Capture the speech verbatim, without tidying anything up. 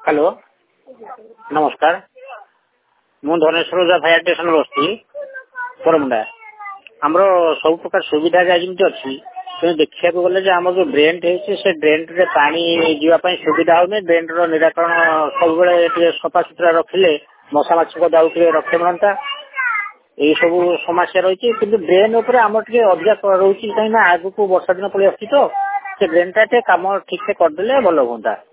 Hello नमस्कार मु धनेश्वर ओझा fire station बसती परमुंडा आमर सब प्रकार सुविधा जमी अच्छी देखा गले आम जो ड्रेन से ड्रेन रे पानी जीवाई सुविधा होने ड्रेन निराकरण सब सफा सुतरा रखिले मशा माछी को दाउ रखे मिलता यही सब समस्या रही कि ड्रेन उपर आम टे अधिक रोचे कहीं आग को वर्षा दिन पड़े आस तो से ड्रेन टा काम ठीक से करदे भल हाँ।